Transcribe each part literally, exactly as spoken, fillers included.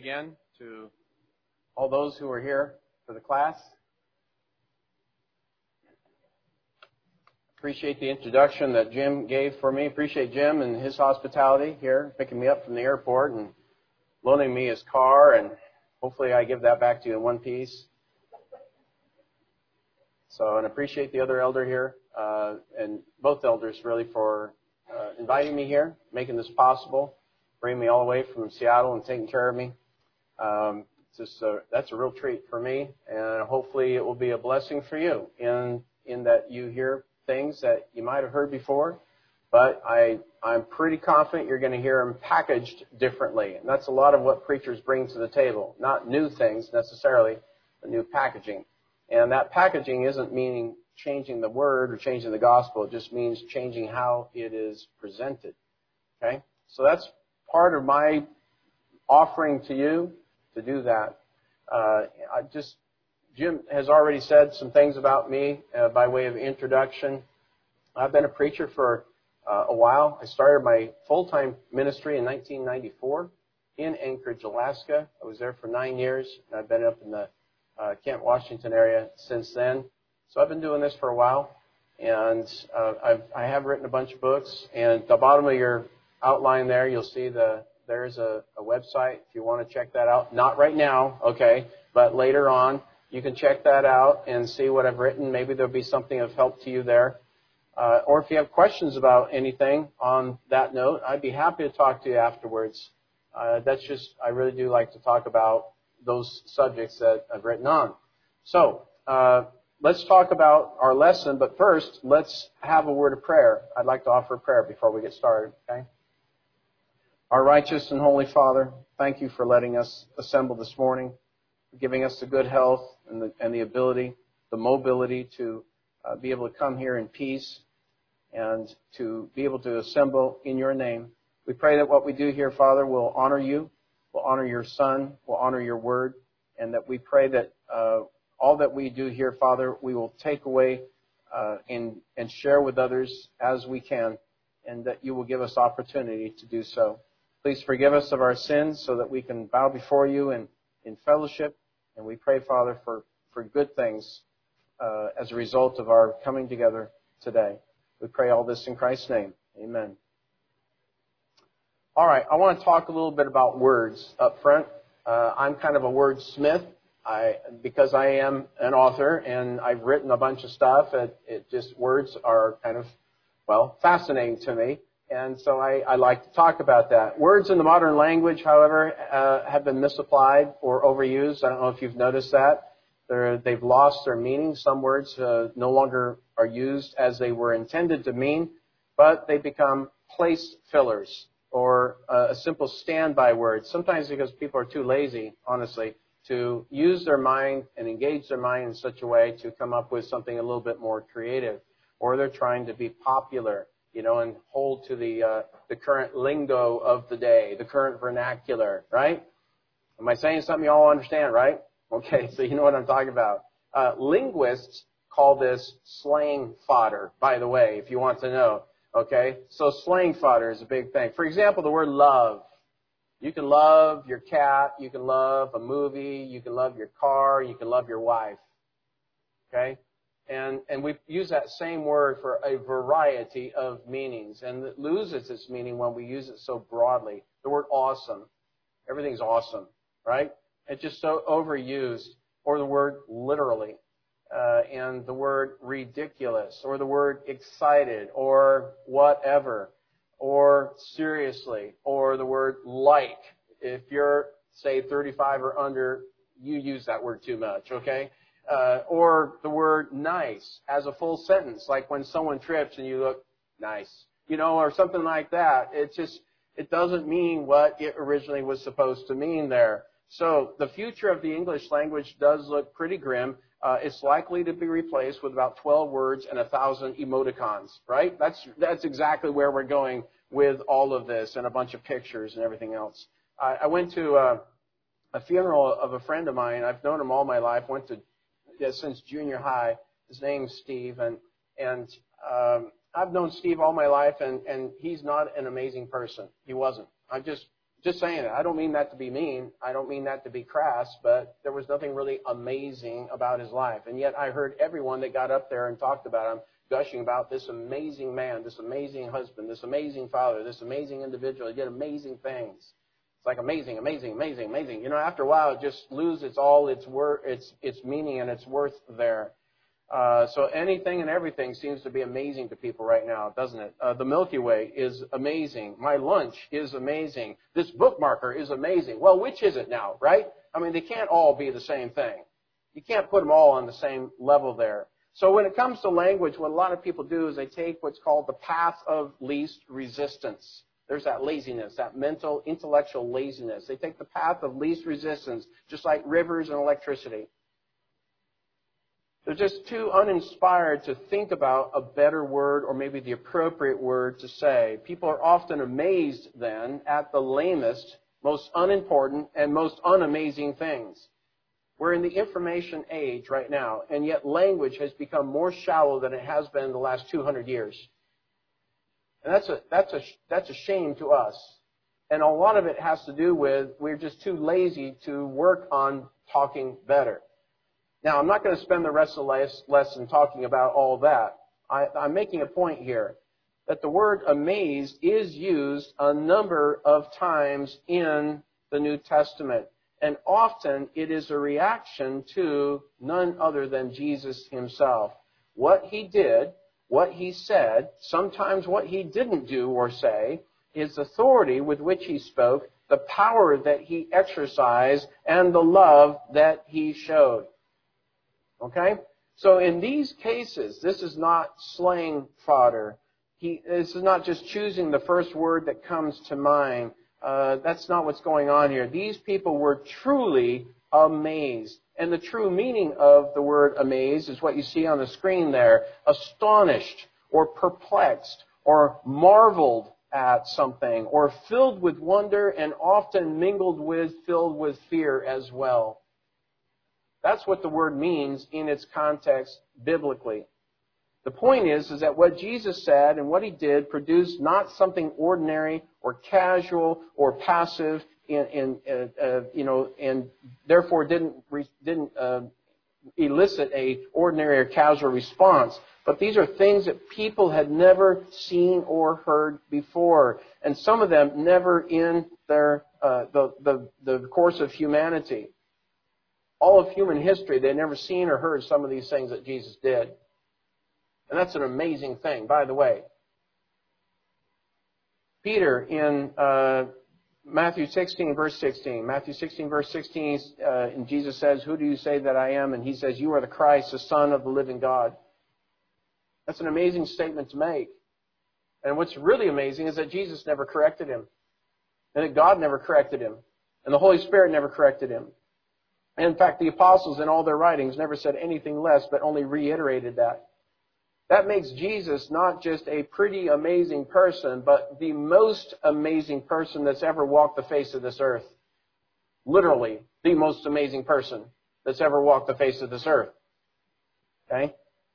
again to all those who are here for the class. Appreciate the introduction that Jim gave for me. Appreciate Jim and his hospitality here, picking me up from the airport and loaning me his car, and hopefully I give that back to you in one piece. So, and appreciate the other elder here, uh, and both elders really for uh, inviting me here, making this possible, bringing me all the way from Seattle and taking care of me. Um, it's just a, that's a real treat for me, and hopefully it will be a blessing for you in in that you hear things that you might have heard before, but I, I'm pretty confident you're going to hear them packaged differently. And that's a lot of what preachers bring to the table. Not new things necessarily, but new packaging. And that packaging isn't meaning changing the word or changing the gospel. It just means changing how it is presented. Okay? So that's part of my offering to you to do that. Uh, I just... Jim has already said some things about me uh, by way of introduction. I've been a preacher for uh, a while. I started my full-time ministry in nineteen ninety-four in Anchorage, Alaska. I was there for nine years, and I've been up in the uh, Kent, Washington area since then. So I've been doing this for a while, and uh, I've, I have written a bunch of books. And at the bottom of your outline there, you'll see the there's a, a website if you want to check that out. Not right now, okay, but later on. You can check that out and see what I've written. Maybe there'll be something of help to you there. Uh, or if you have questions about anything on that note, I'd be happy to talk to you afterwards. Uh, that's just, I really do like to talk about those subjects that I've written on. So, uh, let's talk about our lesson, but first, let's have a word of prayer. I'd like to offer a prayer before we get started, okay? Our righteous and holy Father, thank you for letting us assemble this morning, giving us the good health and the, and the ability, the mobility to uh, be able to come here in peace and to be able to assemble in your name. We pray that what we do here, Father, will honor you, will honor your Son, will honor your word, and that we pray that uh, all that we do here, Father, we will take away uh, and, and share with others as we can, and that you will give us opportunity to do so. Please forgive us of our sins so that we can bow before you in, in fellowship. And we pray, Father, for, for good things uh, as a result of our coming together today. We pray all this in Christ's name. Amen. All right, I want to talk a little bit about words up front. Uh, I'm kind of a wordsmith I, because I am an author and I've written a bunch of stuff. It, it just, words are kind of, well, fascinating to me. And so I, I like to talk about that. Words in the modern language, however, uh, have been misapplied or overused. I don't know if you've noticed that. They're, they've lost their meaning. Some words uh, no longer are used as they were intended to mean, but they become place fillers or uh, a simple standby word. Sometimes because people are too lazy, honestly, to use their mind and engage their mind in such a way to come up with something a little bit more creative. Or they're trying to be popular, you know, and hold to the uh, the current lingo of the day, the current vernacular, right? Am I saying something you all understand, right? Okay, so you know what I'm talking about. Uh, linguists call this slang fodder, by the way, if you want to know. Okay, so slang fodder is a big thing. For example, the word love. You can love your cat, you can love a movie, you can love your car, you can love your wife. Okay? And, and we use that same word for a variety of meanings. And it loses its meaning when we use it so broadly. The word awesome. Everything's awesome, right? It's just so overused. Or the word literally. Uh, and the word ridiculous. Or the word excited. Or whatever. Or seriously. Or the word like. If you're, say, thirty-five or under, you use that word too much, okay? Uh, or the word nice as a full sentence, like when someone trips and you look nice, you know, or something like that. It just, it doesn't mean what it originally was supposed to mean there. So the future of the English language does look pretty grim. Uh, it's likely to be replaced with about twelve words and a thousand emoticons, right? That's, that's exactly where we're going with all of this and a bunch of pictures and everything else. I, I went to uh, a funeral of a friend of mine. I've known him all my life. Went to Yeah, since junior high. His name's Steve, and and um, I've known Steve all my life, and, and he's not an amazing person. He wasn't. I just Just saying it. I don't mean that to be mean. I don't mean that to be crass, but there was nothing really amazing about his life. And yet I heard everyone that got up there and talked about him gushing about this amazing man, this amazing husband, this amazing father, this amazing individual. He did amazing things. It's like amazing, amazing, amazing, amazing. You know, after a while, it just loses all its wor- its its meaning and its worth there. Uh, so anything and everything seems to be amazing to people right now, doesn't it? Uh, the Milky Way is amazing. My lunch is amazing. This bookmarker is amazing. Well, which is it now, right? I mean, they can't all be the same thing. You can't put them all on the same level there. So when it comes to language, what a lot of people do is they take what's called the path of least resistance. There's that laziness, that mental, intellectual laziness. They take the path of least resistance, just like rivers and electricity. They're just too uninspired to think about a better word or maybe the appropriate word to say. People are often amazed then at the lamest, most unimportant, and most unamazing things. We're in the information age right now, and yet language has become more shallow than it has been in the last two hundred years. And that's a, that's a, that's a shame to us. And a lot of it has to do with we're just too lazy to work on talking better. Now, I'm not going to spend the rest of the lesson talking about all that. I, I'm making a point here that the word amazed is used a number of times in the New Testament. And often it is a reaction to none other than Jesus himself. What he did, what he said, sometimes what he didn't do or say, his authority with which he spoke, the power that he exercised, and the love that he showed. Okay? So in these cases, this is not slang fodder. He, this is not just choosing the first word that comes to mind. Uh, that's not what's going on here. These people were truly amazed. And the true meaning of the word amazed is what you see on the screen there. Astonished or perplexed or marveled at something or filled with wonder and often mingled with, filled with fear as well. That's what the word means in its context biblically. The point is, is that what Jesus said and what he did produced not something ordinary or casual or passive, in, in uh, uh, you know, and therefore didn't didn't uh, elicit a ordinary or casual response. But these are things that people had never seen or heard before, and some of them never in their uh, the the the course of humanity. All of human history, they'd never seen or heard some of these things that Jesus did. And that's an amazing thing, by the way. Peter in uh, Matthew sixteen, verse sixteen. Matthew sixteen, verse sixteen, uh, and Jesus says, "Who do you say that I am?" And he says, "You are the Christ, the Son of the living God." That's an amazing statement to make. And what's really amazing is that Jesus never corrected him. And that God never corrected him. And the Holy Spirit never corrected him. And in fact, the apostles in all their writings never said anything less, but only reiterated that. That makes Jesus not just a pretty amazing person, but the most amazing person that's ever walked the face of this earth. Literally, the most amazing person that's ever walked the face of this earth. Okay?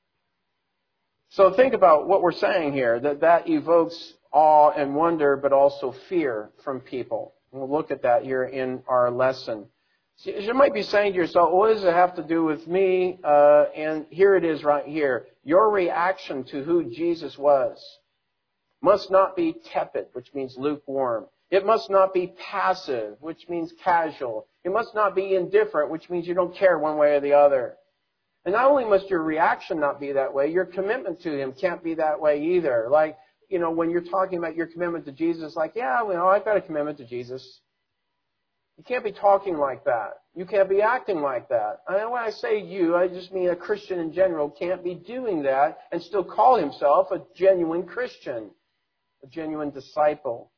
So think about what we're saying here, that that evokes awe and wonder, but also fear from people. And we'll look at that here in our lesson. You might be saying to yourself, what does it have to do with me? Uh, and here it is right here. Your reaction to who Jesus was must not be tepid, which means lukewarm. It must not be passive, which means casual. It must not be indifferent, which means you don't care one way or the other. And not only must your reaction not be that way, your commitment to him can't be that way either. Like, you know, when you're talking about your commitment to Jesus, like, yeah, well, I've got a commitment to Jesus. You can't be talking like that. You can't be acting like that. And when I say you, I just mean a Christian in general can't be doing that and still call himself a genuine Christian, a genuine disciple.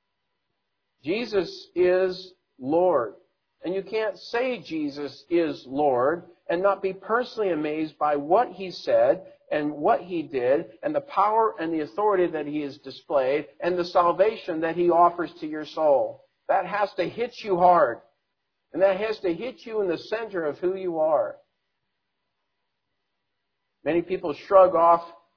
Jesus is Lord. And you can't say Jesus is Lord and not be personally amazed by what he said and what he did and the power and the authority that he has displayed and the salvation that he offers to your soul. That has to hit you hard. And that has to hit you in the center of who you are. Many people shrug off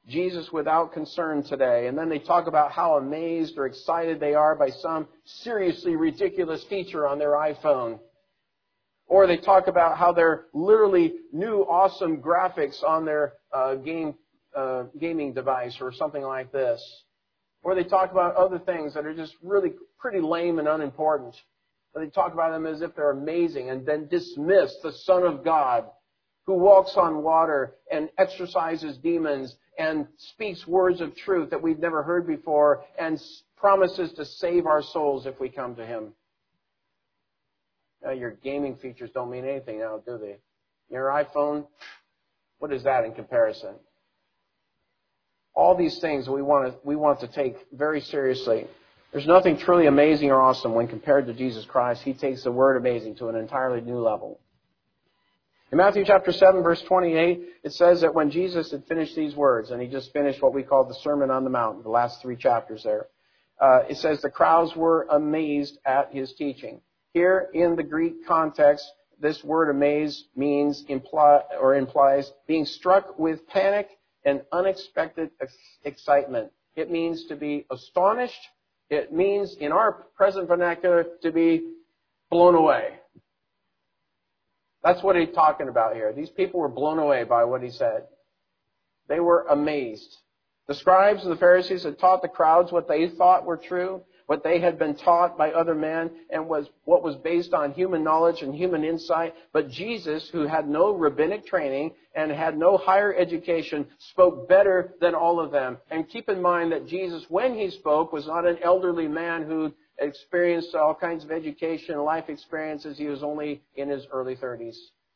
Jesus without concern today. And then they talk about how amazed or excited they are by some seriously ridiculous feature on their iPhone. Or they talk about how they're literally new awesome graphics on their uh, game uh, gaming device or something like this. Or they talk about other things that are just really pretty lame and unimportant. But they talk about them as if they're amazing and then dismiss the Son of God who walks on water and exorcises demons and speaks words of truth that we've never heard before and promises to save our souls if we come to Him. Now, your gaming features don't mean anything now, do they? Your iPhone, what is that in comparison? All these things we want to, we want to take very seriously. There's nothing truly amazing or awesome when compared to Jesus Christ. He takes the word amazing to an entirely new level. In Matthew chapter seven, verse twenty-eight, it says that when Jesus had finished these words, and He just finished what we call the Sermon on the Mount, the last three chapters there, uh, it says the crowds were amazed at His teaching. Here in the Greek context, this word amaze means imply or implies being struck with panic and unexpected ex- excitement. It means to be astonished. It means, in our present vernacular, to be blown away. That's what He's talking about here. These people were blown away by what He said. They were amazed. The scribes and the Pharisees had taught the crowds what they thought were true, what they had been taught by other men, and was what was based on human knowledge and human insight. But Jesus, who had no rabbinic training and had no higher education, spoke better than all of them. And keep in mind that Jesus, when He spoke, was not an elderly man who experienced all kinds of education and life experiences. He was only in His early thirties.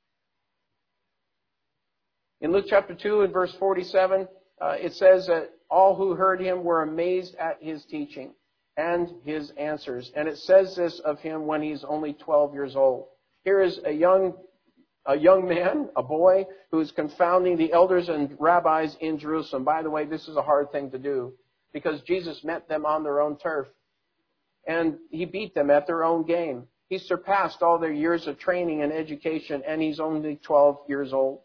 In Luke chapter two and verse forty-seven, uh, it says that all who heard Him were amazed at His teaching and His answers. And it says this of Him when He's only twelve years old. Here is a young, a young man, a boy, who is confounding the elders and rabbis in Jerusalem. By the way, this is a hard thing to do because Jesus met them on their own turf. And He beat them at their own game. He surpassed all their years of training and education, and He's only twelve years old.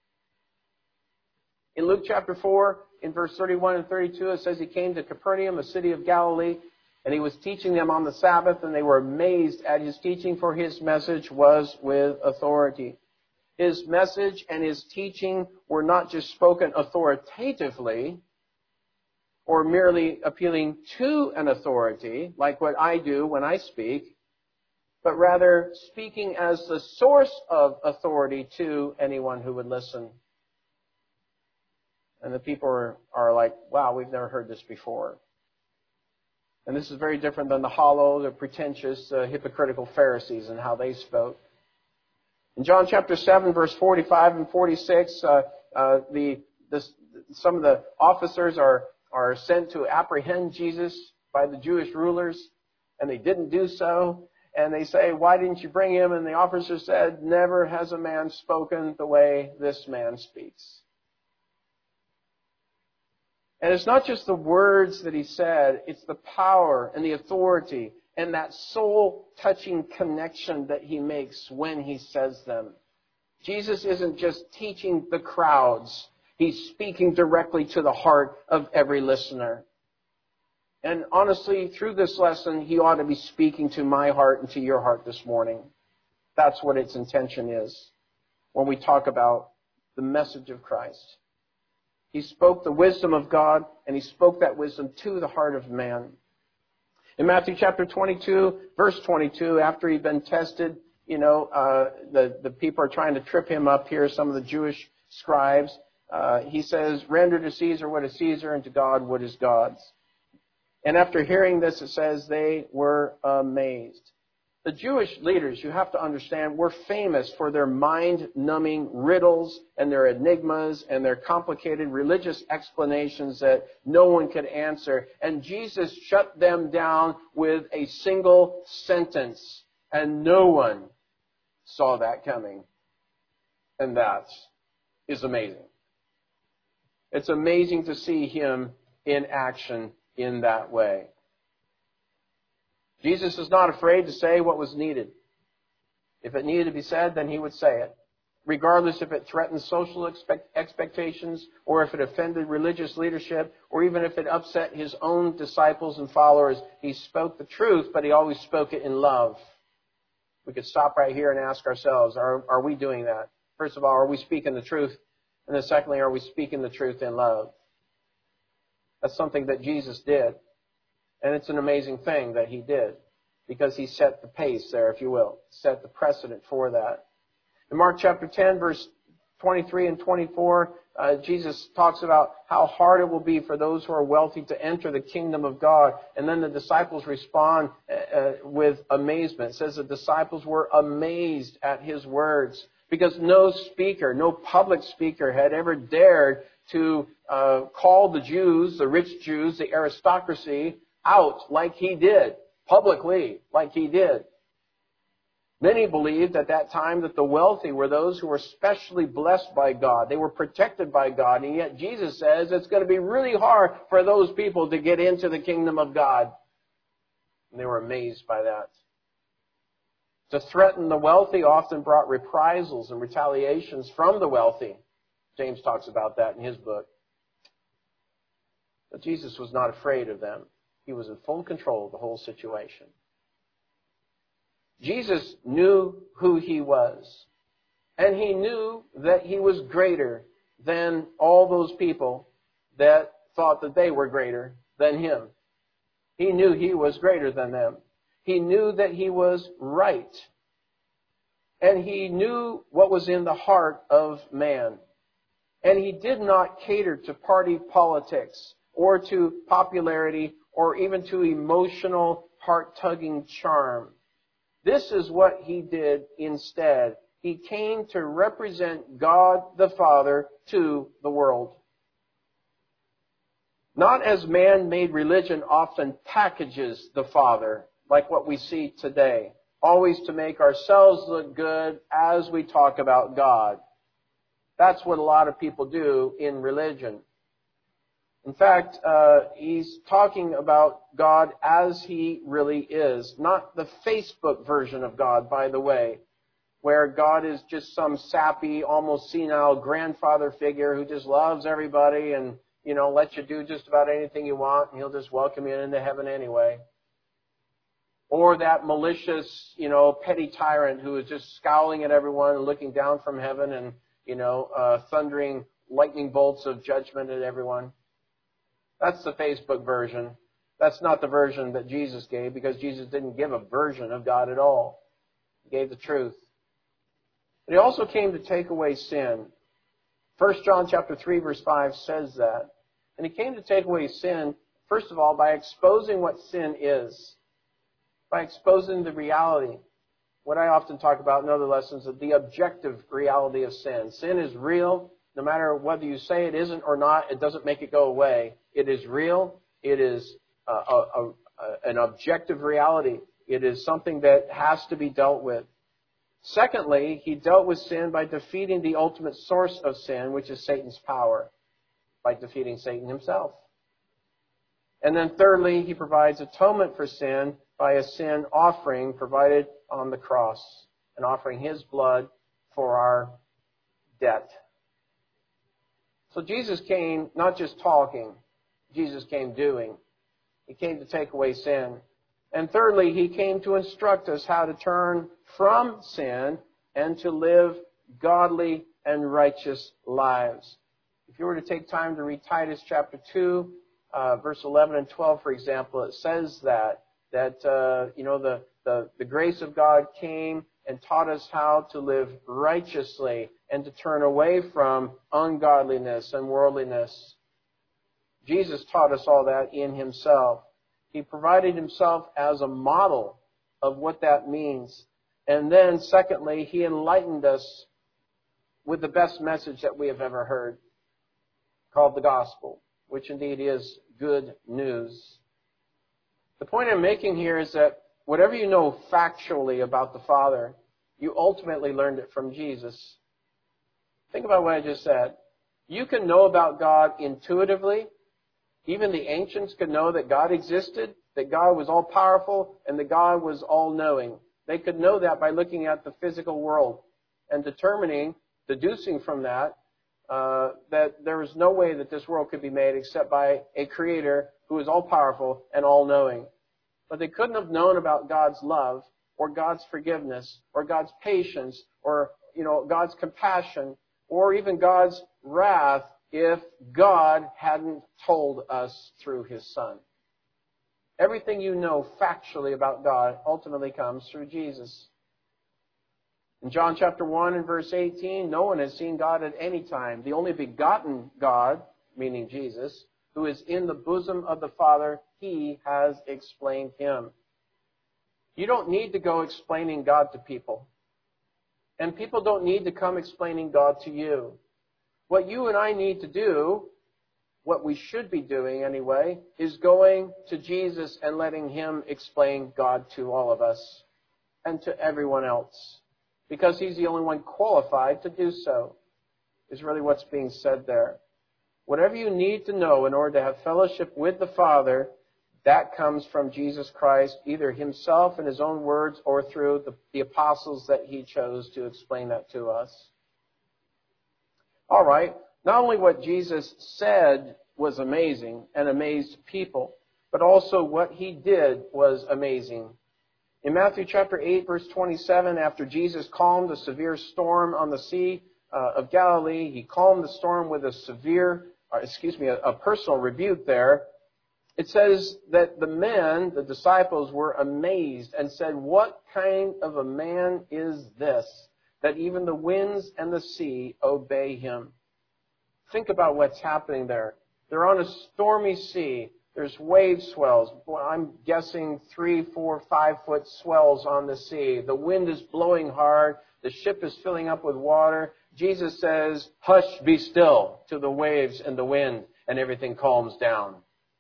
In Luke chapter four, in verse thirty-one and thirty-two, it says He came to Capernaum, a city of Galilee, and He was teaching them on the Sabbath, and they were amazed at His teaching, for His message was with authority. His message and His teaching were not just spoken authoritatively, or merely appealing to an authority, like what I do when I speak, but rather speaking as the source of authority to anyone who would listen. And the people are, are like, wow, we've never heard this before. And this is very different than the hollow, the pretentious, uh, hypocritical Pharisees and how they spoke. In John chapter seven, verse forty-five and forty-six, uh, uh, the, this, some of the officers are are sent to apprehend Jesus by the Jewish rulers, and they didn't do so. And they say, why didn't you bring Him? And the officer said, never has a man spoken the way this man speaks. And it's not just the words that He said, it's the power and the authority and that soul-touching connection that He makes when He says them. Jesus isn't just teaching the crowds. He's speaking directly to the heart of every listener. And honestly, through this lesson, He ought to be speaking to my heart and to your heart this morning. That's what its intention is when we talk about the message of Christ. He spoke the wisdom of God, and He spoke that wisdom to the heart of man. In Matthew chapter twenty-two, verse twenty-two, after He'd been tested, you know, uh, the, the people are trying to trip Him up here, some of the Jewish scribes. Uh, he says, render to Caesar what is Caesar, and to God what is God's. And after hearing this, it says they were amazed. The Jewish leaders, you have to understand, were famous for their mind-numbing riddles and their enigmas and their complicated religious explanations that no one could answer. And Jesus shut them down with a single sentence. And no one saw that coming. And that is amazing. It's amazing to see Him in action in that way. Jesus is not afraid to say what was needed. If it needed to be said, then He would say it. regardless if it threatened social expect- expectations or if it offended religious leadership or even if it upset his own disciples and followers. He spoke the truth, but he always spoke it in love. We could stop right here and ask ourselves, are, are we doing that? First of all, are we speaking the truth? And then secondly, are we speaking the truth in love? That's something that Jesus did. And it's an amazing thing that he did, because he set the pace there, if you will, set the precedent for that. In Mark chapter ten, verse twenty-three and twenty-four, uh, Jesus talks about how hard it will be for those who are wealthy to enter the kingdom of God. And then the disciples respond uh, with amazement. It says the disciples were amazed at his words, because no speaker, no public speaker had ever dared to uh, call the Jews, the rich Jews, the aristocracy, out like he did, publicly like he did. Many believed at that time that the wealthy were those who were specially blessed by God. They were protected by God. And yet Jesus says it's going to be really hard for those people to get into the kingdom of God. And they were amazed by that. To threaten the wealthy often brought reprisals and retaliations from the wealthy. James talks about that in his book. But Jesus was not afraid of them. He was in full control of the whole situation. Jesus knew who he was. And he knew that he was greater than all those people that thought that they were greater than him. He knew he was greater than them. He knew that he was right. And he knew what was in the heart of man. And he did not cater to party politics or to popularity or even to emotional, heart-tugging charm. This is what he did instead. He came to represent God the Father to the world. Not as man-made religion often packages the Father, like what we see today, always to make ourselves look good as we talk about God. That's what a lot of people do in religion. In fact, uh, he's talking about God as he really is. Not the Facebook version of God, by the way, where God is just some sappy, almost senile grandfather figure who just loves everybody and, you know, lets you do just about anything you want, and he'll just welcome you into heaven anyway. Or that malicious, you know, petty tyrant who is just scowling at everyone and looking down from heaven and, you know, uh, thundering lightning bolts of judgment at everyone. That's the Facebook version. That's not the version that Jesus gave, because Jesus didn't give a version of God at all. He gave the truth. But he also came to take away sin. First John chapter three verse five says that. And he came to take away sin, first of all, by exposing what sin is. By exposing the reality. What I often talk about in other lessons is the objective reality of sin. Sin is real. No matter whether you say it isn't or not, it doesn't make it go away. It is real. It is a, a, a, an objective reality. It is something that has to be dealt with. Secondly, he dealt with sin by defeating the ultimate source of sin, which is Satan's power, by defeating Satan himself. And then thirdly, he provides atonement for sin by a sin offering provided on the cross, and offering his blood for our debt. So Jesus came not just talking, Jesus came doing. He came to take away sin. And thirdly, he came to instruct us how to turn from sin and to live godly and righteous lives. If you were to take time to read Titus chapter two, uh, verse eleven and twelve, for example, it says that, that uh, you know, the, the, the grace of God came and taught us how to live righteously and to turn away from ungodliness and worldliness. Jesus taught us all that in himself. He provided himself as a model of what that means. And then, secondly, he enlightened us with the best message that we have ever heard, called the gospel, which indeed is good news. The point I'm making here is that whatever you know factually about the Father, you ultimately learned it from Jesus. Think about what I just said. You can know about God intuitively. Even the ancients could know that God existed, that God was all-powerful, and that God was all-knowing. They could know that by looking at the physical world and determining deducing from that uh, that there is no way that this world could be made except by a Creator who is all-powerful and all-knowing. But they couldn't have known about God's love or God's forgiveness or God's patience or, you know, God's compassion or even God's wrath if God hadn't told us through His Son. Everything you know factually about God ultimately comes through Jesus. In John chapter one and verse eighteen, no one has seen God at any time. The only begotten God, meaning Jesus, who is in the bosom of the Father, He has explained Him. You don't need to go explaining God to people. And people don't need to come explaining God to you. What you and I need to do, what we should be doing anyway, is going to Jesus and letting Him explain God to all of us and to everyone else. Because He's the only one qualified to do so, is really what's being said there. Whatever you need to know in order to have fellowship with the Father, that comes from Jesus Christ, either Himself in His own words or through the, the apostles that He chose to explain that to us. All right, not only what Jesus said was amazing and amazed people, but also what He did was amazing. In Matthew chapter eight, verse twenty-seven, after Jesus calmed a severe storm on the Sea uh, of Galilee, He calmed the storm with a severe, or excuse me, a, a personal rebuke there. It says that the men, the disciples, were amazed and said, "What kind of a man is this, that even the winds and the sea obey Him?" Think about what's happening there. They're on a stormy sea. There's wave swells. Well, I'm guessing three, four, five foot swells on the sea. The wind is blowing hard. The ship is filling up with water. Jesus says, "Hush, be still," to the waves and the wind, and everything calms down.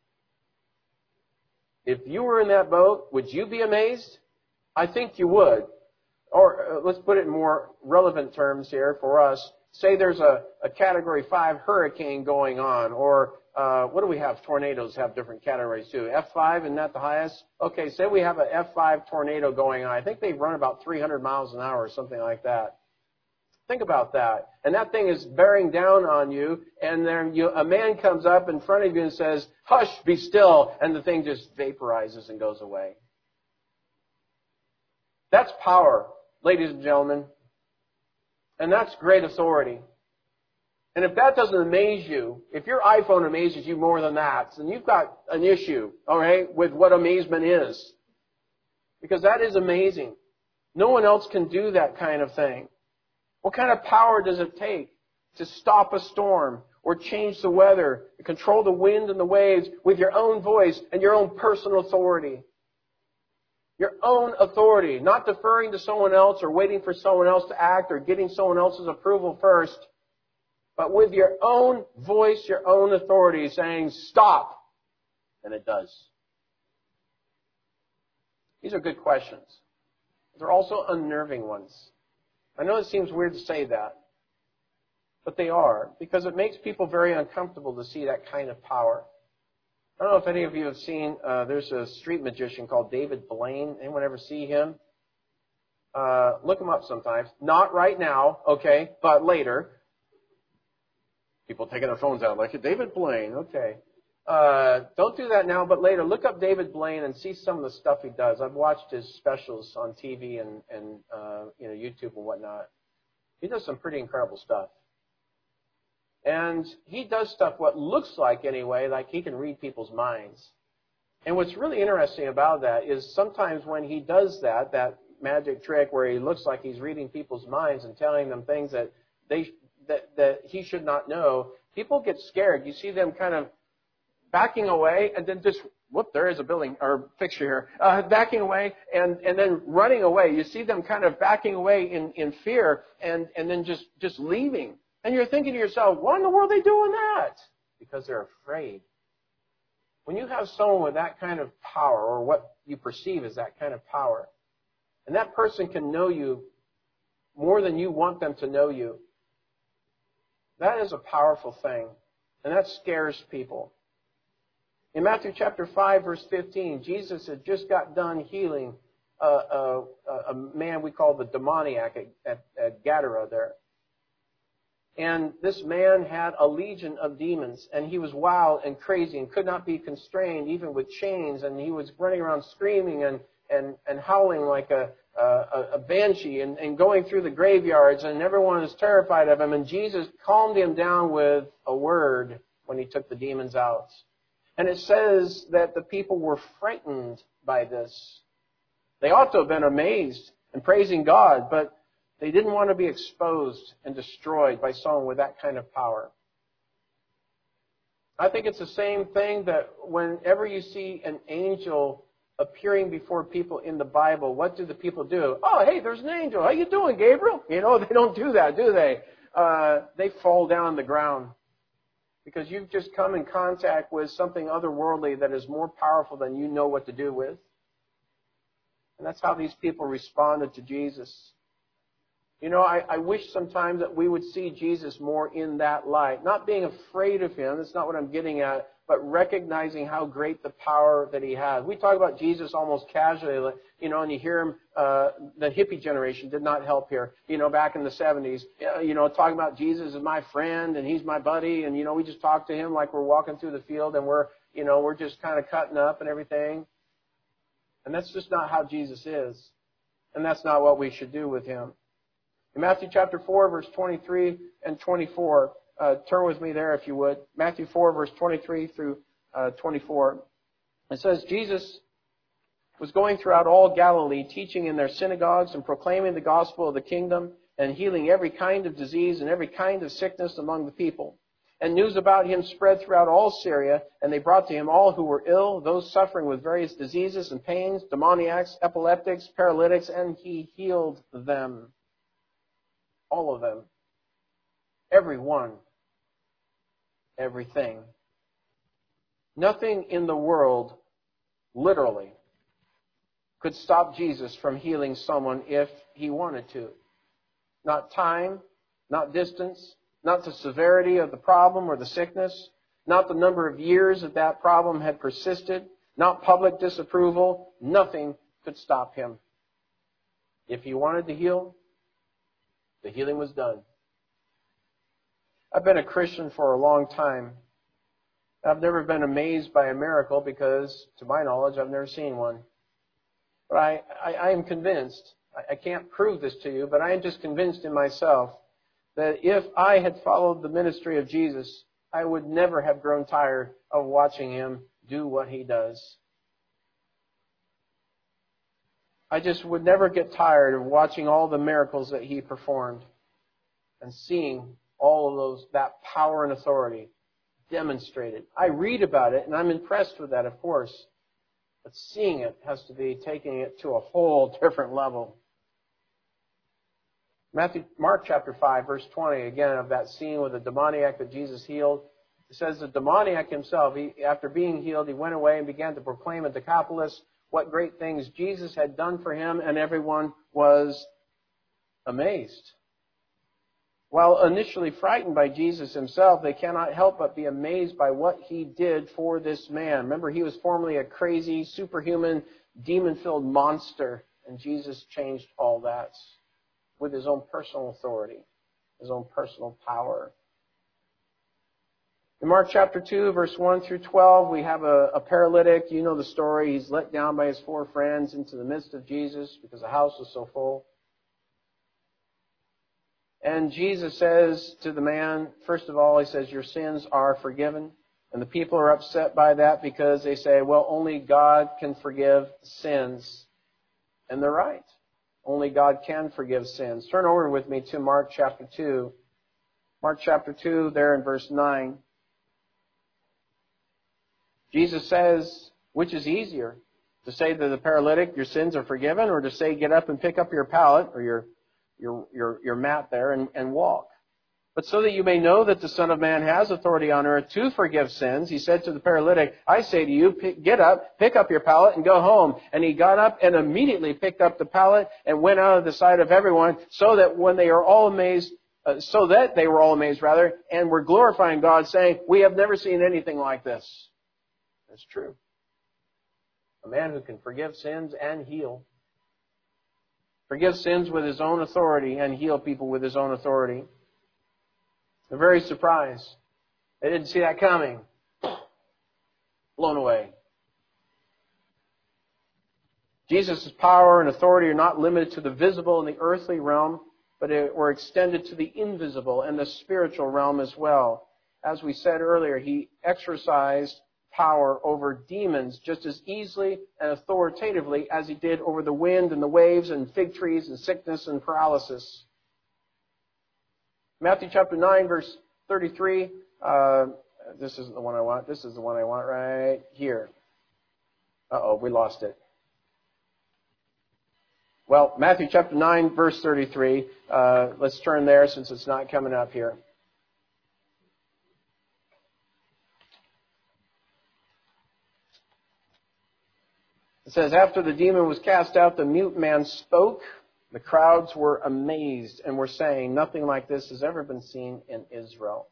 If you were in that boat, would you be amazed? I think you would. Or uh, let's put it in more relevant terms here for us. Say there's a, a Category five hurricane going on, or uh, what do we have? Tornadoes have different categories too. F five, isn't that the highest? Okay, say we have an F five tornado going on. I think they run about three hundred miles an hour or something like that. Think about that. And that thing is bearing down on you, and then you, a man comes up in front of you and says, "Hush, be still," and the thing just vaporizes and goes away. That's power, ladies and gentlemen. And that's great authority. And if that doesn't amaze you, if your iPhone amazes you more than that, then you've got an issue, all right, with what amazement is. Because that is amazing. No one else can do that kind of thing. What kind of power does it take to stop a storm or change the weather, control the wind and the waves with your own voice and your own personal authority? Your own authority, not deferring to someone else or waiting for someone else to act or getting someone else's approval first, but with your own voice, your own authority, saying, "Stop," and it does. These are good questions. They're also unnerving ones. I know it seems weird to say that, but they are, because it makes people very uncomfortable to see that kind of power. I don't know if any of you have seen, uh, there's a street magician called David Blaine. Anyone ever see him? Uh, look him up sometimes. Not right now, okay, but later. People taking their phones out like, "David Blaine," okay. Uh, don't do that now, but later. Look up David Blaine and see some of the stuff he does. I've watched his specials on T V and, and uh, you know, YouTube and whatnot. He does some pretty incredible stuff. And he does stuff what looks like, anyway, like he can read people's minds. And what's really interesting about that is sometimes when he does that, that magic trick where he looks like he's reading people's minds and telling them things that they that, that he should not know, people get scared. You see them kind of backing away and then just, whoop, there is a building or fixture here, uh, backing away and, and then running away. You see them kind of backing away in, in fear and, and then just, just leaving. And you're thinking to yourself, "Why in the world are they doing that?" Because they're afraid. When you have someone with that kind of power, or what you perceive as that kind of power, and that person can know you more than you want them to know you, that is a powerful thing. And that scares people. In Matthew chapter five, verse fifteen, Jesus had just got done healing a, a, a man we call the demoniac at, at, at Gadara there. And this man had a legion of demons, and he was wild and crazy and could not be constrained, even with chains. And he was running around screaming and, and, and howling like a, a, a banshee and, and going through the graveyards, and everyone was terrified of him. And Jesus calmed him down with a word when he took the demons out. And it says that the people were frightened by this. They ought to have been amazed and praising God, but they didn't want to be exposed and destroyed by someone with that kind of power. I think it's the same thing that whenever you see an angel appearing before people in the Bible, what do the people do? Oh, hey, there's an angel. How you doing, Gabriel? You know, they don't do that, do they? Uh, they fall down on the ground because you've just come in contact with something otherworldly that is more powerful than you know what to do with. And that's how these people responded to Jesus. You know, I, I wish sometimes that we would see Jesus more in that light. Not being afraid of Him, that's not what I'm getting at, but recognizing how great the power that He has. We talk about Jesus almost casually, you know, and you hear Him, uh, the hippie generation did not help here. You know, back in the seventies, you know, talking about Jesus as my friend and He's my buddy, and, you know, we just talk to Him like we're walking through the field and we're, you know, we're just kind of cutting up and everything. And that's just not how Jesus is. And that's not what we should do with Him. In Matthew chapter four, verse twenty-three and twenty-four, uh, turn with me there if you would. Matthew four, verse twenty-three through uh, twenty-four. It says, Jesus was going throughout all Galilee, teaching in their synagogues and proclaiming the gospel of the kingdom and healing every kind of disease and every kind of sickness among the people. And news about Him spread throughout all Syria, and they brought to Him all who were ill, those suffering with various diseases and pains, demoniacs, epileptics, paralytics, and He healed them. All of them. Every one. Everything. Nothing in the world, literally, could stop Jesus from healing someone if He wanted to. Not time, not distance, not the severity of the problem or the sickness, not the number of years that that problem had persisted, not public disapproval. Nothing could stop Him. If He wanted to heal, the healing was done. I've been a Christian for a long time. I've never been amazed by a miracle because, to my knowledge, I've never seen one. But I, I, I am convinced, I, I can't prove this to you, but I am just convinced in myself that if I had followed the ministry of Jesus, I would never have grown tired of watching Him do what He does. I just would never get tired of watching all the miracles that He performed and seeing all of those, that power and authority demonstrated. I read about it and I'm impressed with that, of course. But seeing it has to be taking it to a whole different level. Matthew, Mark chapter five, verse twenty, again, of that scene with the demoniac that Jesus healed. It says the demoniac himself, he, after being healed, he went away and began to proclaim at Decapolis what great things Jesus had done for him, and everyone was amazed. While initially frightened by Jesus Himself, they cannot help but be amazed by what He did for this man. Remember, he was formerly a crazy, superhuman, demon-filled monster, and Jesus changed all that with His own personal authority, His own personal power. In Mark chapter two, verse one through twelve, we have a, a paralytic. You know the story. He's let down by his four friends into the midst of Jesus because the house was so full. And Jesus says to the man, first of all, He says, your sins are forgiven. And the people are upset by that because they say, well, only God can forgive sins. And they're right. Only God can forgive sins. Turn over with me to Mark chapter two. Mark chapter two, there in verse nine. Jesus says, which is easier? To say to the paralytic, your sins are forgiven, or to say, get up and pick up your pallet or your your your, your mat there and, and walk? But so that you may know that the Son of Man has authority on earth to forgive sins, He said to the paralytic, I say to you, pick, get up, pick up your pallet and go home. And he got up and immediately picked up the pallet and went out of the sight of everyone, so that when they are all amazed, uh, so that they were all amazed rather, and were glorifying God, saying, we have never seen anything like this. That's true. A man who can forgive sins and heal. Forgive sins with His own authority and heal people with His own authority. They're very surprised. They didn't see that coming. Blown away. Jesus' power and authority are not limited to the visible and the earthly realm, but it were extended to the invisible and the spiritual realm as well. As we said earlier, he exercised power over demons just as easily and authoritatively as he did over the wind and the waves and fig trees and sickness and paralysis. Matthew chapter nine, verse thirty-three. Uh, this isn't the one I want. This is the one I want right here. Uh-oh, we lost it. Well, Matthew chapter nine, verse thirty-three. Uh, let's turn there since it's not coming up here. It says, after the demon was cast out, the mute man spoke. The crowds were amazed and were saying, nothing like this has ever been seen in Israel.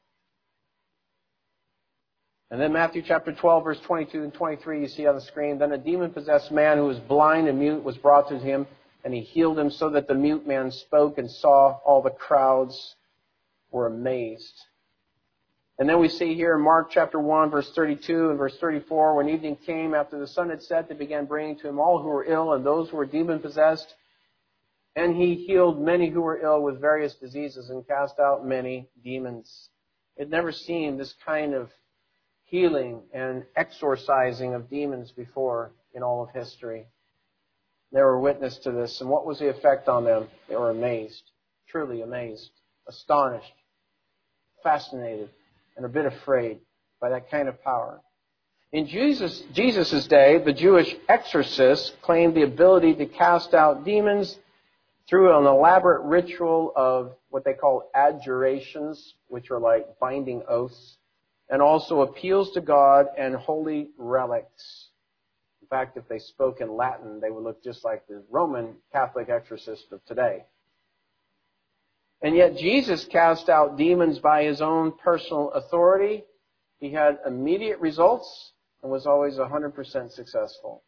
And then Matthew chapter twelve, verse twenty-two and twenty-three, you see on the screen. Then a demon-possessed man who was blind and mute was brought to him, and he healed him so that the mute man spoke and saw. All the crowds were amazed. And then we see here in Mark chapter one, verse thirty-two and verse thirty-four, when evening came, after the sun had set, they began bringing to him all who were ill and those who were demon-possessed. And he healed many who were ill with various diseases and cast out many demons. It never seen this kind of healing and exorcising of demons before in all of history. They were witness to this. And what was the effect on them? They were amazed, truly amazed, astonished, fascinated, and a bit afraid by that kind of power. In Jesus' Jesus's day, the Jewish exorcists claimed the ability to cast out demons through an elaborate ritual of what they call adjurations, which are like binding oaths, and also appeals to God and holy relics. In fact, if they spoke in Latin, they would look just like the Roman Catholic exorcist of today. And yet Jesus cast out demons by his own personal authority. He had immediate results and was always one hundred percent successful.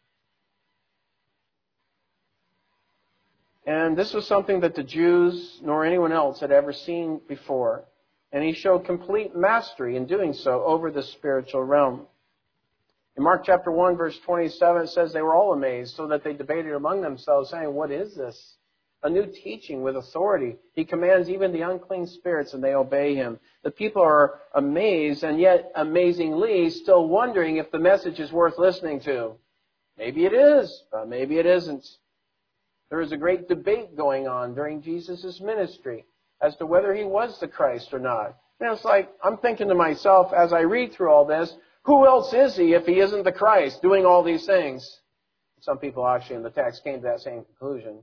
And this was something that the Jews nor anyone else had ever seen before. And he showed complete mastery in doing so over the spiritual realm. In Mark chapter one, verse twenty-seven, it says they were all amazed, so that they debated among themselves, saying, what is this? A new teaching with authority. He commands even the unclean spirits, and they obey him. The people are amazed, and yet amazingly still wondering if the message is worth listening to. Maybe it is, but maybe it isn't. There was a great debate going on during Jesus' ministry as to whether he was the Christ or not. And it's like, I'm thinking to myself as I read through all this, who else is he if he isn't the Christ doing all these things? Some people actually in the text came to that same conclusion.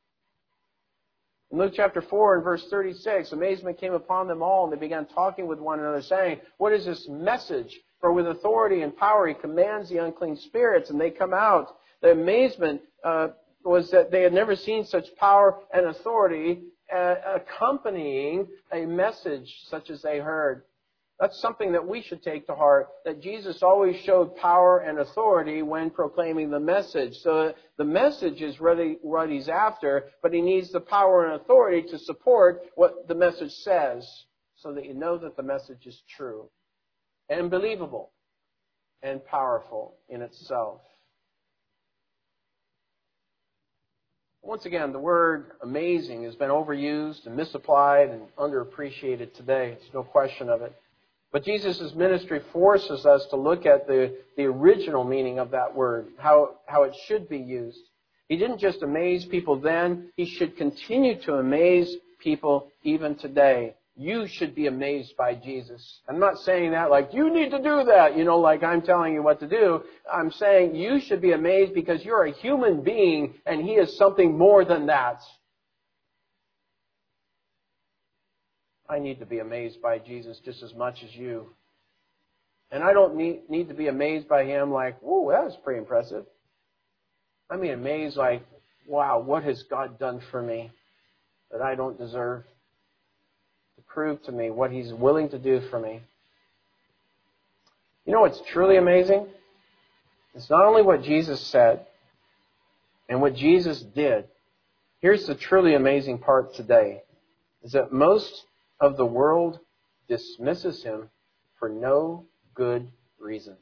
In Luke chapter four and verse thirty-six, amazement came upon them all, and they began talking with one another, saying, what is this message? For with authority and power he commands the unclean spirits, and they come out. The amazement uh, was that they had never seen such power and authority uh, accompanying a message such as they heard. That's something that we should take to heart, that Jesus always showed power and authority when proclaiming the message. So the message is really what he's after, but he needs the power and authority to support what the message says, so that you know that the message is true and believable and powerful in itself. Once again, the word amazing has been overused and misapplied and underappreciated today. There's no question of it. But Jesus' ministry forces us to look at the, the original meaning of that word, how, how it should be used. He didn't just amaze people then. He should continue to amaze people even today. You should be amazed by Jesus. I'm not saying that like, you need to do that, you know, like I'm telling you what to do. I'm saying you should be amazed because you're a human being and he is something more than that. I need to be amazed by Jesus just as much as you. And I don't need, need to be amazed by him like, whoa, that was pretty impressive. I mean amazed like, wow, what has God done for me that I don't deserve? To prove to me what he's willing to do for me. You know what's truly amazing? It's not only what Jesus said and what Jesus did. Here's the truly amazing part today, is that most of the world dismisses him for no good reason.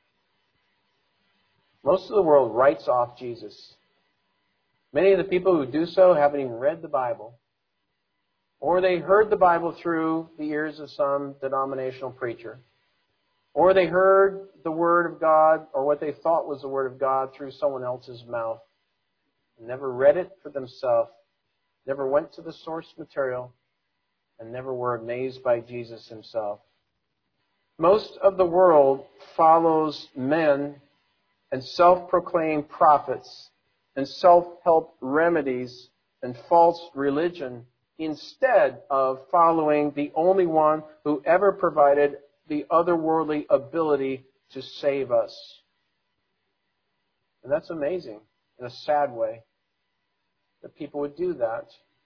Most of the world writes off Jesus. Many of the people who do so haven't even read the Bible. Or they heard the Bible through the ears of some denominational preacher. Or they heard the Word of God, or what they thought was the Word of God, through someone else's mouth. Never read it for themselves. Never went to the source material. And never were amazed by Jesus himself. Most of the world follows men and self-proclaimed prophets and self-help remedies and false religion instead of following the only one who ever provided the otherworldly ability to save us. And that's amazing in a sad way that people would do that.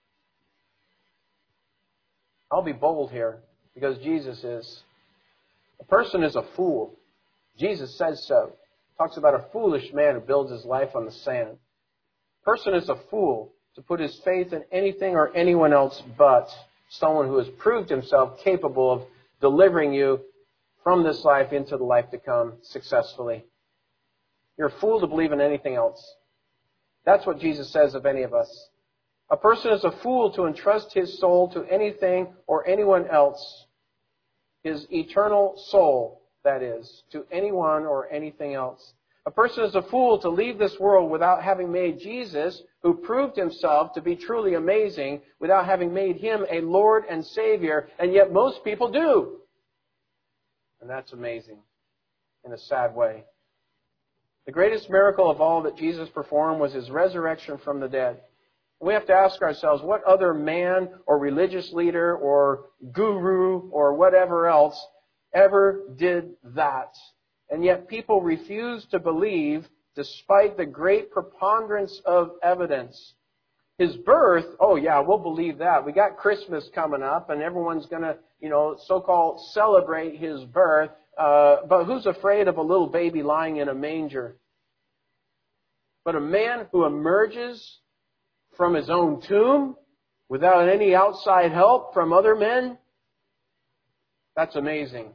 I'll be bold here because Jesus is. A person is a fool. Jesus says so. Talks about a foolish man who builds his life on the sand. A person is a fool to put his faith in anything or anyone else but someone who has proved himself capable of delivering you from this life into the life to come successfully. You're a fool to believe in anything else. That's what Jesus says of any of us. A person is a fool to entrust his soul to anything or anyone else. His eternal soul, that is, to anyone or anything else. A person is a fool to leave this world without having made Jesus, who proved himself to be truly amazing, without having made him a Lord and Savior, and yet most people do. And that's amazing in a sad way. The greatest miracle of all that Jesus performed was his resurrection from the dead. We have to ask ourselves, what other man or religious leader or guru or whatever else ever did that? And yet people refuse to believe despite the great preponderance of evidence. His birth, oh yeah, we'll believe that. We got Christmas coming up and everyone's going to, you know, so-called celebrate his birth. Uh, but who's afraid of a little baby lying in a manger? But a man who emerges from his own tomb without any outside help from other men, that's amazing.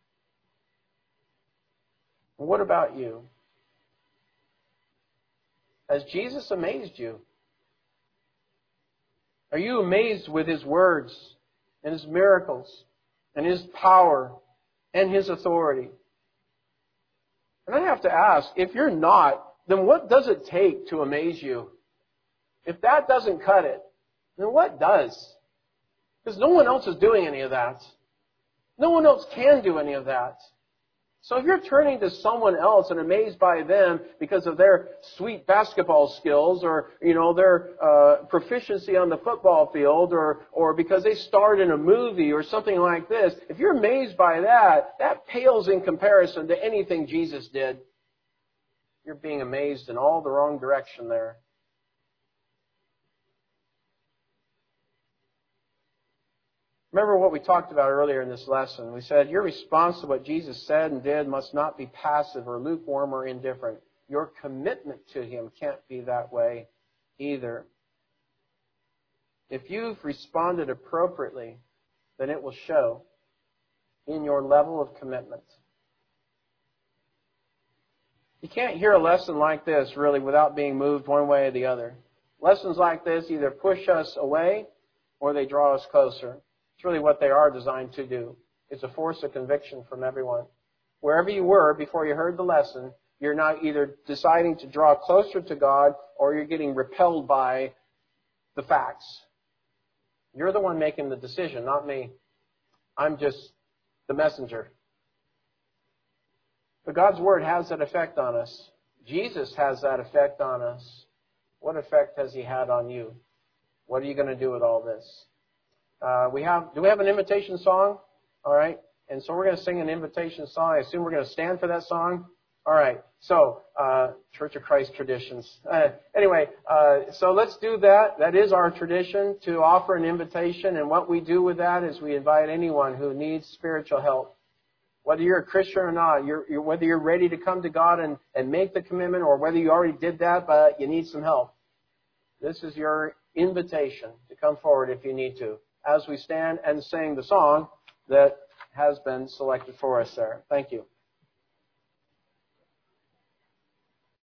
What about you? Has Jesus amazed you? Are you amazed with his words and his miracles and his power and his authority? And I have to ask, if you're not, then what does it take to amaze you? If that doesn't cut it, then what does? Because no one else is doing any of that. No one else can do any of that. So if you're turning to someone else and amazed by them because of their sweet basketball skills or, you know, their uh, proficiency on the football field or, or because they starred in a movie or something like this, if you're amazed by that, that pales in comparison to anything Jesus did. You're being amazed in all the wrong direction there. Remember what we talked about earlier in this lesson. We said your response to what Jesus said and did must not be passive or lukewarm or indifferent. Your commitment to him can't be that way either. If you've responded appropriately, then it will show in your level of commitment. You can't hear a lesson like this really without being moved one way or the other. Lessons like this either push us away or they draw us closer. It's really what they are designed to do. It's a force of conviction from everyone. Wherever you were before you heard the lesson, you're now either deciding to draw closer to God or you're getting repelled by the facts. You're the one making the decision, not me. I'm just the messenger. But God's Word has that effect on us. Jesus has that effect on us. What effect has he had on you? What are you going to do with all this? Uh, we have, do we have an invitation song? All right. And so we're going to sing an invitation song. I assume we're going to stand for that song. All right. So, uh, Church of Christ traditions. Uh, anyway, uh, so let's do that. That is our tradition, to offer an invitation. And what we do with that is we invite anyone who needs spiritual help. Whether you're a Christian or not, you're, you're, whether you're ready to come to God and, and make the commitment, or whether you already did that but you need some help. This is your invitation to come forward if you need to. As we stand and sing the song, that has been selected for us there. Thank you.